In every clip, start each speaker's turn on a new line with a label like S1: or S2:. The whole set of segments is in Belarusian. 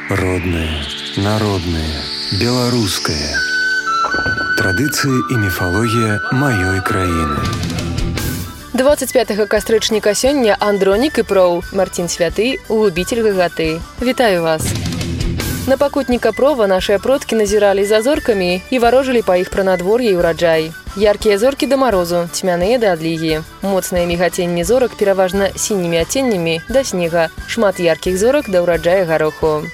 S1: Родное, народное, беларускае. Традыцыі і міфалогія маёй краіны.
S2: 25 кастрычніка сёння Андронік і Проў, Марцін Святы, губіцель гагаты. Вітаю вас! На пакутніка Прова нашыя продкі назіралі за зоркамі і варожылі па іх пра надвор'е і ўраджай. Яркія зоркі да марозу, цьмяныя да адлігі. Моцнае мігаценне зорак пераважна сінімі адценнямі да снега. Шмат яркіх зорак да ўраджая гароху.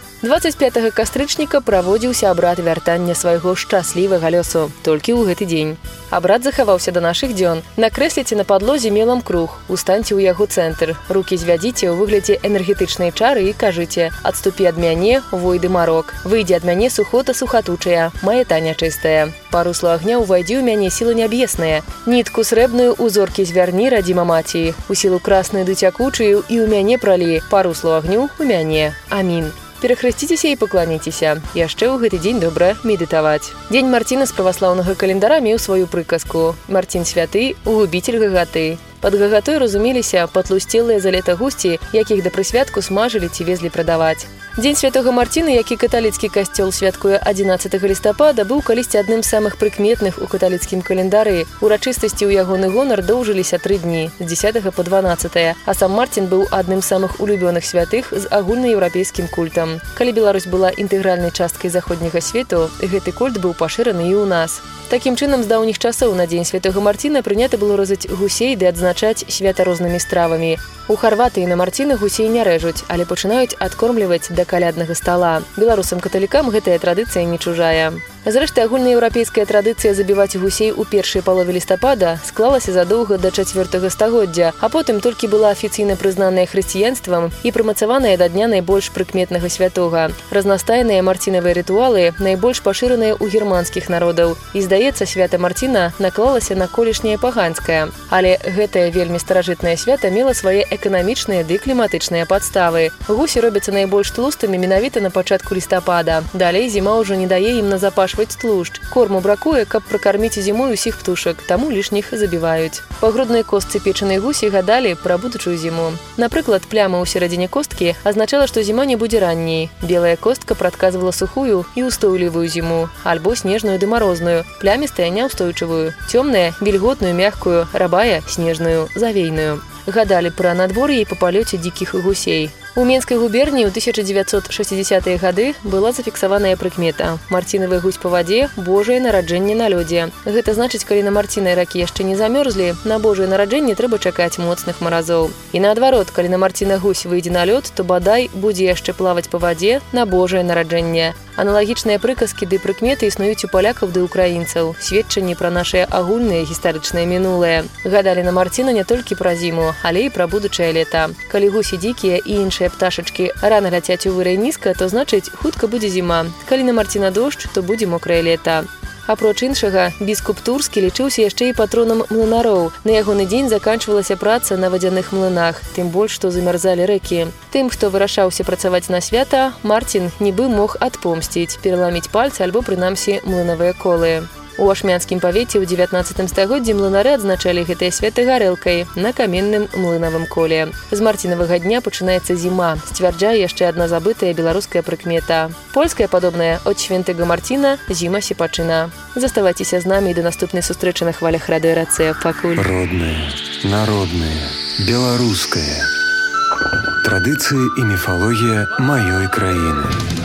S2: 25 кастрычніка праводзіўся абрад вяртання свайго шчаслівага лёсу, толькі ў гэты дзень. Абрад захаваўся да нашых дзён. Накрэсліце на падлозе мелам круг, устаньце ў яго цэнтр, рукі звядзіце ў выглядзе энергетычнай чары і кажыце: «Адступі ад мяне, войды марок. Выйдзе ад мяне сухота сухатучая, маята нячыстая. Па руслу агня ўвайдзі ў мяне сіла нябесная. Нітку срэбную ў зоркі звярні, радзіма маці. У сілу красную ды цякучую і ў мяне пралі. Па руслу агню у мяне. Амін». Перахрысціцеся і пакланіцеся. Яшчэ ў гэты дзень добра медытаваць. Дзень Марціна з праваслаўнага календара меў сваю прыказку. Марцін Святы, губіцель гагаты. Пад гагатой разумеліся патлусцелыя за лета гусці, якіх да прысвятку смажылі ці везлі прадаваць. Дзень святога Марціна, які каталіцкі касцёл святкуе 11 лістапада, быў калісьці адным з самых прыкметных у каталіцкім календары. Урачыстасці ў ягоны гонар доўжыліся 3 дні, з 10 по 12, а сам Марцін быў адным з самых улюбёных святых з агульнаеўрапейскім культам. Калі Беларусь была інтэгральнай часткай заходняга свету, гэты культ быў пашыраны і ў нас. Такім чынам, з даўніх часоў на дзень святога Марціна прынята было рэзаць гусей ды адзначаць свята рознымі стравамі. У Харватыі на Марціна гусей не рэжуць, але пачынаюць адкормліваць да каляднага стала. Беларусам-каталікам гэтая традыцыя не чужая. Зрэшты, агульнаеўрапейская традыцыя забіваць гусей у першай палове лістапада склалася задоўга да 4 стагоддзя, а потым толькі была афіцыйна прызнаная хрысціянствам і прымацаваная да дня найбольш прыкметнага святога. Разнастайныя марцінавыя рытуалы найбольш пашыраныя ў германскіх народаў, і, здаецца, свята Марціна наклалася на колішняе паганскае. Але гэтае вельмі старажытнае свята мела свае эканамічныя ды кліматычныя падставы. Гусі робяцца найбольш тлустымі менавіта на пачатку лістапада. Далей зіма ўжо не дае ім назапашваць тлушч. Корму бракуе, каб пракарміць зімой усіх птушак, таму лішніх забіваюць. Па груднай костцы печанай гусі гадалі пра будучую зіму. Напрыклад, пляма ў сярэдзіне косткі азначала, што зіма не будзе ранняй. Белая костка прадказвала сухую і ўстойлівую зіму, альбо снежную ды марозную, плямістая няўстойчывую, цёмная, вільготную, мягкую, рабая, снежную, завейную. Гадалі пра надвор'е і па палёце дзікіх гусей. У Менскай губерніі ў 1960-е гады была зафіксаваная прыкмета. Марцінавы гусь па вадзе – Божае нараджэнне на лёдзе. Гэта значыць, калі на Марцінай ракі яшчэ не замёрзлі, на Божае нараджэнне трэба чакаць моцных маразоў. І наадварот, калі на Марціна гусь выйдзе на лёд, то бадай будзе яшчэ плаваць па вадзе на Божае нараджэнне. Аналагічныя прыказкі ды прыкметы існуюць у палякаў ды ўкраінцаў, сведчанні пра нашае агульнае гістарычнае мінулае. Гадалі на Марціна не толькі пра зіму, але і пра будучае лета. Калі гусі дзікія і іншыя пташачкі рана ляцяць у вырай нізка, то значыць, хутка будзе зіма. Калі на Марціна дождж, то будзе мокрае лета. Апроч іншага, біскуп Турскі лічыўся яшчэ і патронам млынароў. На ягоны дзень заканчвалася праца на вадзяных млынах, тым больш, што замярзалі рэкі. Тым, хто вырашаўся працаваць на свята, Марцін нібы мог адпомсціць, пераламіць пальцы альбо, прынамсі, млынавыя колы. У ашмянскім павеце ў 19 стагоддзі млынары адзначалі гэтае свята гарэлкай на каменным млынавым коле. З марцінавага дня пачынаецца зіма, сцвярджае яшчэ адна забытая беларуская прыкмета. Польская падобная «Од świętego Marcina зіма сіпачына». Заставайцеся з намі і да наступнай сустрэчы на хвалях радыё РЦ. Пакуль.
S1: Родное, народное, беларускае. Традыцыі і міфалогія маёй краіны.